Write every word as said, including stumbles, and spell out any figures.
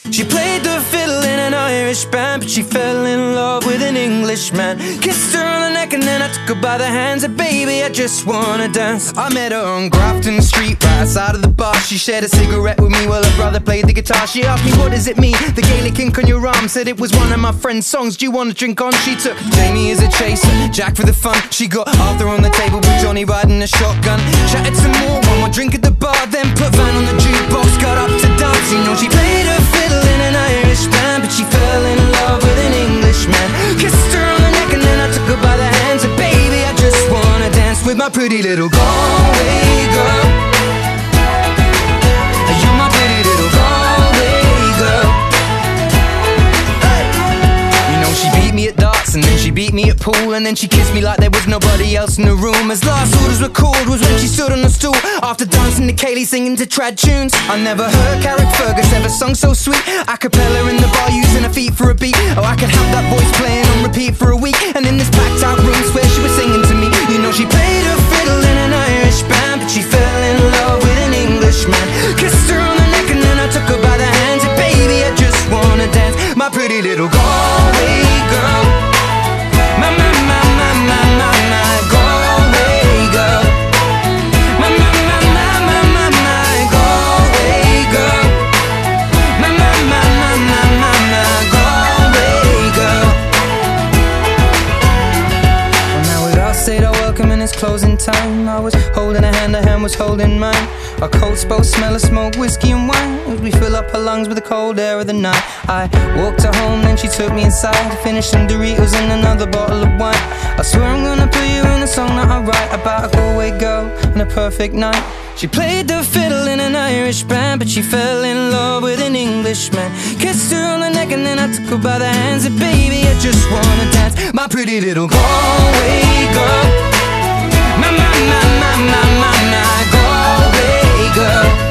She played the fiddle in an Irish band, but she fell in love with an Englishman. Kissed her on the neck and then I took her by the hands. And baby, I just wanna dance. I met her on Grafton Street, right outside of the bar. She shared a cigarette with me while her brother played the guitar. She asked me, what does it mean, the Gaelic ink on your arm? Said it was one of my friend's songs, do you want to drink on? She took Jamie as a chaser, Jack for the fun. She got Arthur on the table with Johnny riding a shotgun. Chatted some more, one more drink at the bar, then put Van on the jukebox, got up to dance. You know she played her fiddle in an Irish band, but she fell in love with an Englishman. Kissed her on the neck and then I took her by the hands. And baby, I just wanna dance with my pretty little Galway girl. You're my pretty little Galway girl. Hey. You know she beat me at darts and then she beat me at pool, and then she kissed me like there was nobody else in the room. As last orders were called was when she stood on the stool, after dancing to Kaylee singing to trad tunes. I never heard Carrick Fergus ever sung so sweet. A cappella in the bar using her feet for a beat. Oh, I could have that voice playing on repeat for a week. And in this packed out room swear she was singing to me. You know she played her fiddle in an Irish band, but she fell in love with an Englishman. Kissed her on the neck and then I took her by the hands. And baby, I just wanna dance, my pretty little Galway girl. My, my, my, my, my, my, my Galway girl. My, my, my, my, my, my, my Galway girl. My, my, my, my, my, my, my Galway girl. Well, now we'd all said our welcome and it's closing time. I was holding a hand, her hand was holding mine. Our coats both smell of smoke, whiskey and wine, as we fill up her lungs with the cold air of the night. I walked her home, then she took me inside, finished some Doritos and another bottle of wine. I swear I'm gonna put you in a song that I write about a Galway girl and a perfect night. She played the fiddle in an Irish band, but she fell in love with an Englishman. Kissed her on the neck and then I took her by the hands. And baby, I just wanna dance, my pretty little Galway girl. My, my, my, my, my, my, my Galway girl.